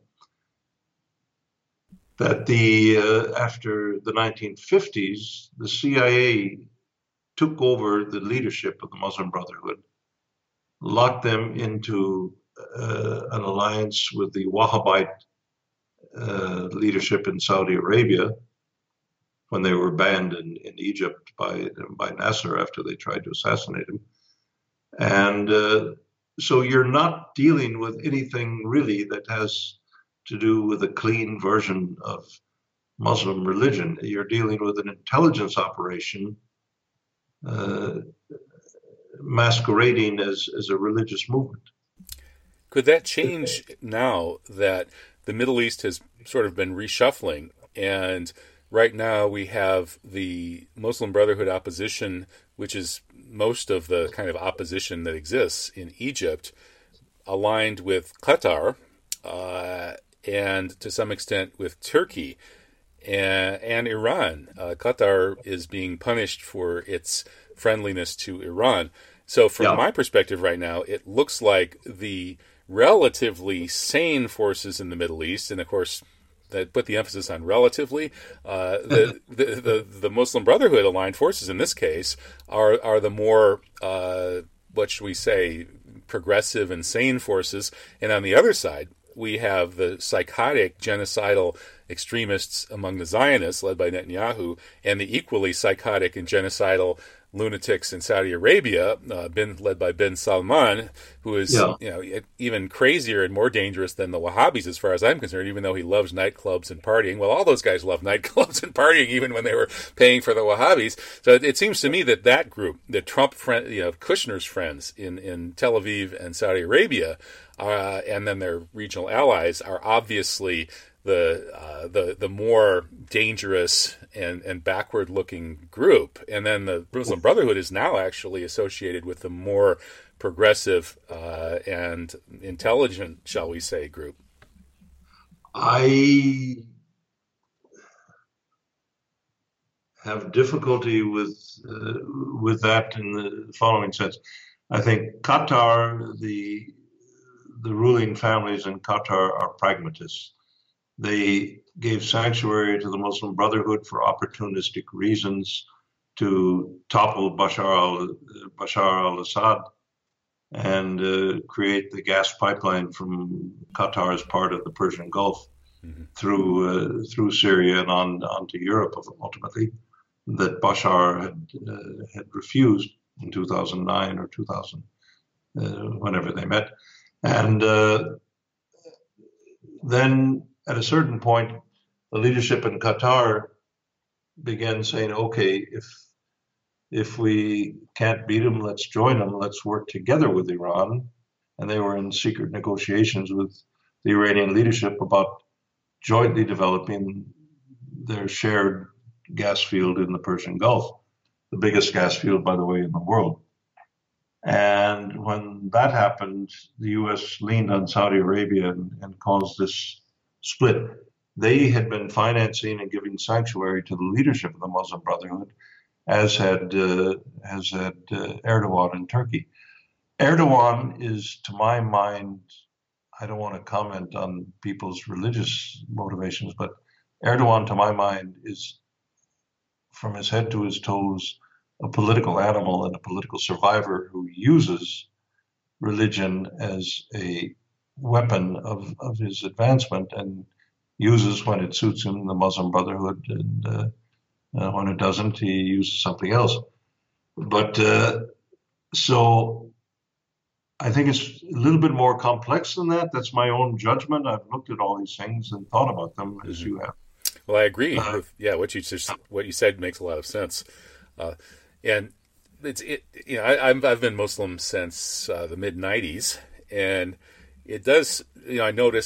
Speaker 2: That the uh, after the nineteen fifties, the C I A took over the leadership of the Muslim Brotherhood, locked them into uh, an alliance with the Wahhabite uh, leadership in Saudi Arabia when they were banned in, in Egypt by by Nasser after they tried to assassinate him. And uh, so you're not dealing with anything really that has to do with a clean version of Muslim religion. You're dealing with an intelligence operation uh, masquerading as, as a religious movement.
Speaker 1: Could that change now that the Middle East has sort of been reshuffling, and right now we have the Muslim Brotherhood opposition, which is most of the kind of opposition that exists in Egypt, aligned with Qatar, uh, and to some extent with Turkey and, and Iran. Uh, Qatar is being punished for its friendliness to Iran. So from yeah. my perspective right now, it looks like the relatively sane forces in the Middle East, and of course, that put the emphasis on relatively, uh, the, the, the the Muslim Brotherhood aligned forces in this case are are the more, uh, what should we say, progressive and sane forces. And on the other side, we have the psychotic, genocidal extremists among the Zionists, led by Netanyahu, and the equally psychotic and genocidal lunatics in Saudi Arabia, uh, been led by bin Salman, who is yeah. you know even crazier and more dangerous than the Wahhabis, as far as I'm concerned. Even though he loves nightclubs and partying, well, all those guys love nightclubs and partying, even when they were paying for the Wahhabis. So it, it seems to me that that group, the Trump friend, you know, Kushner's friends in in Tel Aviv and Saudi Arabia, uh, and then their regional allies, are obviously the uh, the the more dangerous and, and backward-looking group. And then the Muslim Brotherhood is now actually associated with the more progressive uh, and intelligent, shall we say, group.
Speaker 2: I have difficulty with uh, with that in the following sense. I think Qatar, the the ruling families in Qatar are pragmatists. They gave sanctuary to the Muslim Brotherhood for opportunistic reasons, to topple Bashar al Bashar al-Assad and uh, create the gas pipeline from Qatar as part of the Persian Gulf mm-hmm. through uh, through Syria and on onto Europe ultimately, that Bashar had uh, had refused in two thousand nine or two thousand, uh, whenever they met, and uh, then. At a certain point, the leadership in Qatar began saying, okay, if if we can't beat them, let's join them, let's work together with Iran. And they were in secret negotiations with the Iranian leadership about jointly developing their shared gas field in the Persian Gulf, the biggest gas field, by the way, in the world. And when that happened, the U S leaned on Saudi Arabia and, and caused this split. They had been financing and giving sanctuary to the leadership of the Muslim Brotherhood, as had uh, as had uh, Erdogan in Turkey. Erdogan is, to my mind, I don't want to comment on people's religious motivations, but Erdogan, to my mind, is, from his head to his toes, a political animal and a political survivor who uses religion as a weapon of, of his advancement, and uses, when it suits him, the Muslim Brotherhood, and uh, uh, when it doesn't, he uses something else. But uh, so I think it's a little bit more complex than that. That's my own judgment. I've looked at all these things and thought about them as mm-hmm. you have.
Speaker 1: Well, I agree. Uh, with, yeah, what you just what you said makes a lot of sense, uh, and it's it. You know, I, I've I've been Muslim since uh, the mid nineties, and it does, you know, I noticed that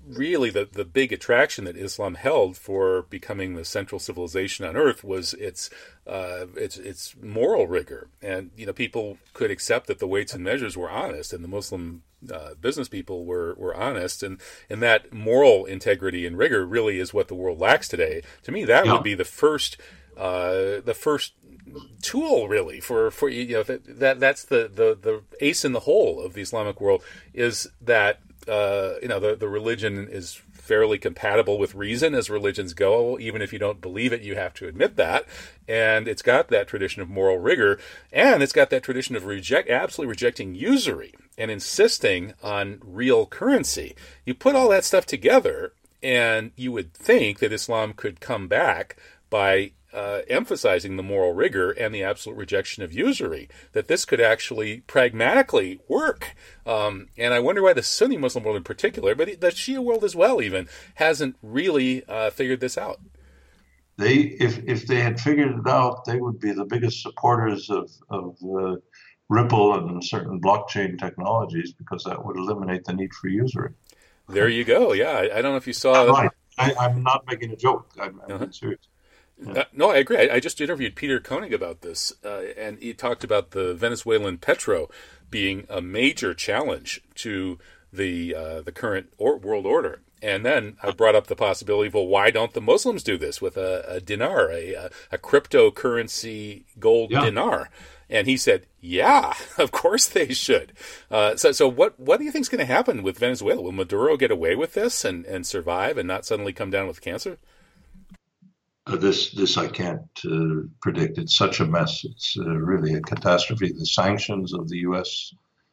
Speaker 1: really the, the big attraction that Islam held for becoming the central civilization on earth was its uh, its its moral rigor, and you know people could accept that the weights and measures were honest, and the Muslim uh, business people were were honest, and and that moral integrity and rigor really is what the world lacks today. To me, that
Speaker 2: Yeah.
Speaker 1: would be the first uh, the first tool really for for you know that, that that's the, the the ace in the hole of the Islamic world is that. Uh, you know, the, the religion is fairly compatible with reason as religions go. Even if you don't believe it, you have to admit that. And it's got that tradition of moral rigor, and it's got that tradition of reject, absolutely rejecting usury and insisting on real currency. You put all that stuff together, and you would think that Islam could come back by Uh, emphasizing the moral rigor and the absolute rejection of usury, that this could actually pragmatically work. Um, and I wonder why the Sunni Muslim world in particular, but the Shia world as well even, hasn't really uh, figured this out.
Speaker 2: They, if if they had figured it out, they would be the biggest supporters of of uh, Ripple and certain blockchain technologies, because that would eliminate the need for usury.
Speaker 1: There you go. Yeah, I, I don't know if you saw.
Speaker 2: Right. I, I'm not making a joke. I'm, I'm
Speaker 1: Uh-huh.
Speaker 2: being serious.
Speaker 1: Uh, no, I agree. I, I just interviewed Peter Koenig about this, uh, and he talked about the Venezuelan petro being a major challenge to the uh, the current or- world order. And then I brought up the possibility of, well, why don't the Muslims do this with a, a dinar, a, a cryptocurrency gold
Speaker 2: Yeah.
Speaker 1: dinar? And he said, yeah, of course they should. Uh, so so what, what do you think is going to happen with Venezuela? Will Maduro get away with this and, and survive and not suddenly come down with cancer?
Speaker 2: Uh, this this I can't uh, predict. It's such a mess. It's uh, really a catastrophe. The sanctions of the U S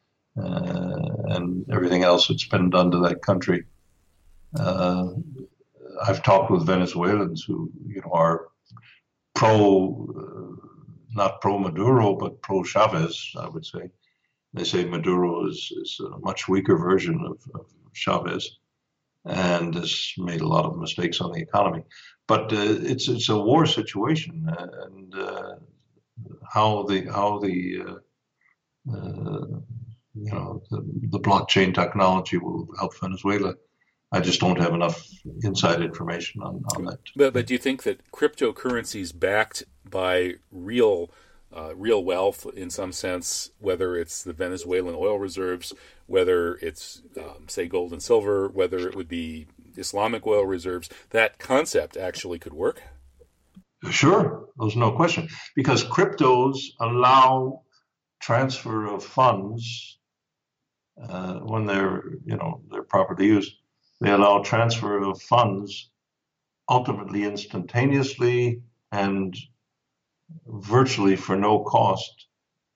Speaker 2: uh, and everything else that's been done to that country. Uh, I've talked with Venezuelans who, you know, are pro, uh, not pro Maduro, but pro Chavez, I would say. They say Maduro is, is a much weaker version of, of Chavez, and has made a lot of mistakes on the economy. But uh, it's it's a war situation, uh, and uh, how the how the uh, uh, you know the, the blockchain technology will help Venezuela, I just don't have enough inside information on, on that.
Speaker 1: But but do you think that cryptocurrencies backed by real uh, real wealth in some sense, whether it's the Venezuelan oil reserves, whether it's um, say gold and silver, whether it would be Islamic oil reserves, that concept actually could work?
Speaker 2: Sure, there's no question, because cryptos allow transfer of funds uh, when they're you know they're properly used. They allow transfer of funds ultimately instantaneously and virtually for no cost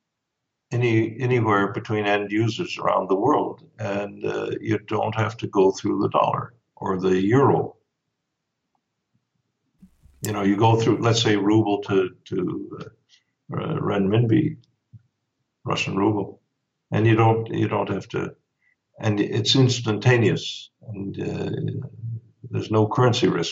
Speaker 2: any anywhere between end users around the world, and uh, you don't have to go through the dollar or the euro. You know, you go through, let's say, ruble to to uh, renminbi, Russian ruble, and you don't you don't have to, and it's instantaneous, and uh, there's no currency risk.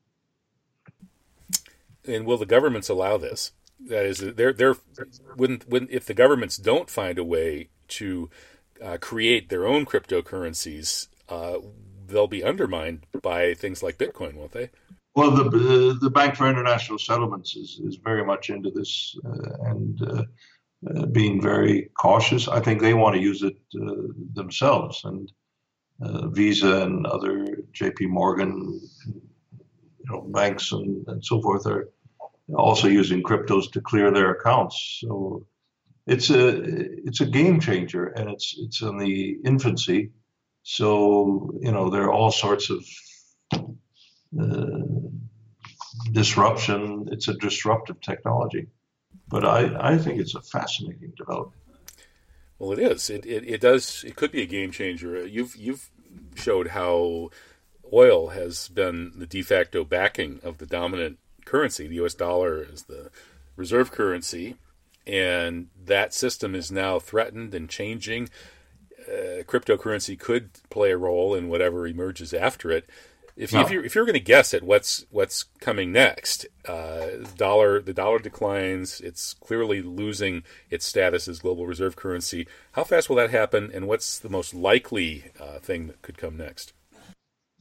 Speaker 1: And will the governments allow this? That is, they're they're when when if the governments don't find a way to uh, create their own cryptocurrencies, uh, they'll be undermined by things like Bitcoin, won't they?
Speaker 2: Well, the uh, the Bank for International Settlements is, is very much into this uh, and uh, uh, being very cautious. I think they want to use it uh, themselves, and uh, Visa and other J P Morgan, you know, banks and, and so forth are also using cryptos to clear their accounts. So it's a it's a game changer, and it's it's in the infancy. So you know there are all sorts of uh, disruption. It's a disruptive technology, but I, I think it's a fascinating development.
Speaker 1: Well, it is. It, it it does. It could be a game changer. You've you've showed how oil has been the de facto backing of the dominant currency. The U S dollar is the reserve currency, and that system is now threatened and changing. Uh, cryptocurrency could play a role in whatever emerges after it. If,
Speaker 2: No.
Speaker 1: if you're if you're going to guess at what's what's coming next, uh, dollar the dollar declines. It's clearly losing its status as global reserve currency. How fast will that happen, and what's the most likely uh, thing that could come next?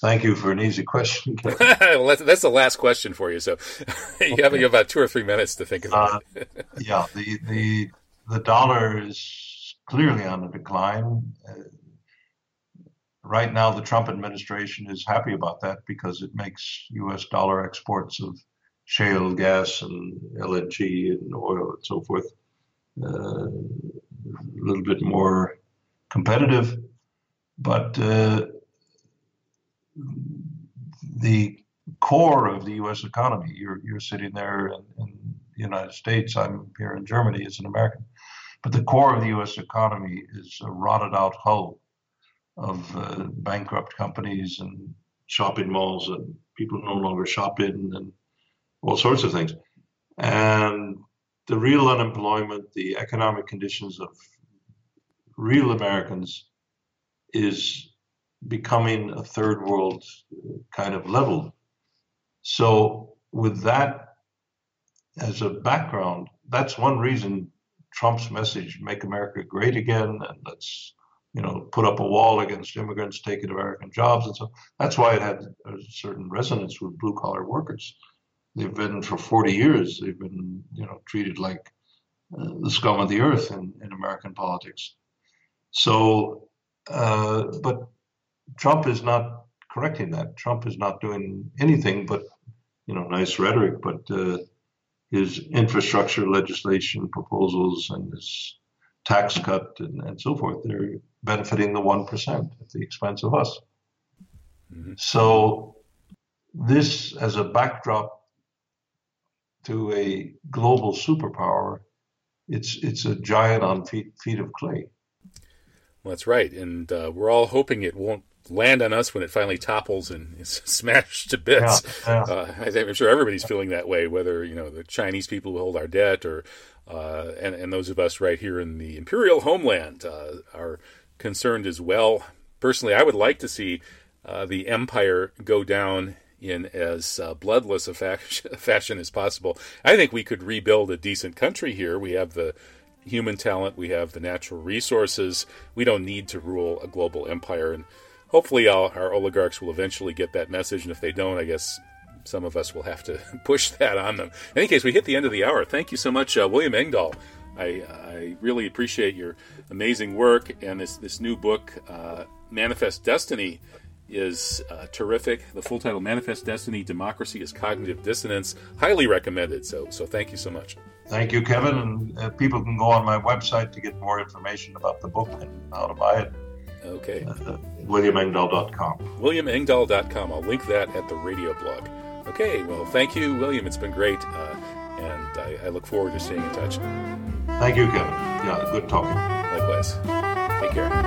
Speaker 2: Thank you for an easy question.
Speaker 1: Well, that's, that's the last question for you. So you okay. have about two or three minutes to think about
Speaker 2: uh, it. yeah, the, the the dollar is clearly on the decline. Uh, right now, the Trump administration is happy about that because it makes U S dollar exports of shale gas and L N G and oil and so forth uh, a little bit more competitive. But uh, the core of the U S economy, you're you're sitting there in, in the United States, I'm here in Germany as an American, but the core of the U S economy is a rotted out hull of uh, bankrupt companies and shopping malls that people no longer shop in and all sorts of things. And the real unemployment, the economic conditions of real Americans is becoming a third world kind of level. So with that as a background, that's one reason Trump's message, make America great again, and let's, you know, put up a wall against immigrants taking American jobs and so, that's why it had a certain resonance with blue collar workers. They've been for forty years, they've been, you know, treated like uh, the scum of the earth in, in American politics. So, uh, but Trump is not correcting that. Trump is not doing anything but, you know, nice rhetoric, but uh, his infrastructure legislation proposals and his tax cut and, and so forth, they're benefiting the one percent at the expense of us. Mm-hmm. So this as a backdrop to a global superpower, it's it's a giant on feet, feet of clay.
Speaker 1: Well, that's right. And uh, we're all hoping it won't land on us when it finally topples and is smashed to bits. Yeah, yeah. Uh, I'm sure everybody's feeling that way, whether, you know, the Chinese people who hold our debt or uh, and, and those of us right here in the imperial homeland uh, are concerned as well. Personally, I would like to see uh, the empire go down in as uh, bloodless a fa- fashion as possible. I think we could rebuild a decent country here. We have the human talent, we have the natural resources. We don't need to rule a global empire, and hopefully our, our oligarchs will eventually get that message, and if they don't, I guess some of us will have to push that on them. In any case, we hit the end of the hour. Thank you so much, uh, William Engdahl. I, I really appreciate your amazing work, and this, this new book, uh, Manifest Destiny, is uh, terrific. The full title, Manifest Destiny, Democracy is Cognitive Dissonance. Highly recommended. So so thank you so much.
Speaker 2: Thank you, Kevin. And uh, people can go on my website to get more information about the book and how to buy it.
Speaker 1: Okay.
Speaker 2: Uh, william engdahl dot com.
Speaker 1: william engdahl dot com. I'll link that at the radio blog. Okay. Well, thank you, William. It's been great. Uh, and I, I look forward to staying in touch.
Speaker 2: Thank you, Kevin. Yeah, good talking.
Speaker 1: Likewise. Take care.